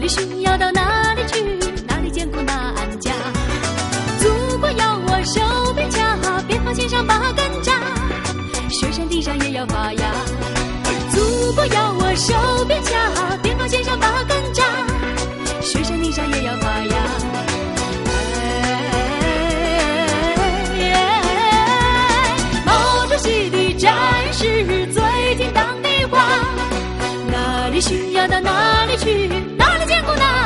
里寻要到哪里去？哪里艰苦难家？祖国要我手边掐，边防线上把根扎，雪山地上也要发芽。祖国要我手边掐，边防线上把根扎，雪山地上也要发芽。毛主席的战士最听党的话，哪里需要到哪里去，哪里艰苦难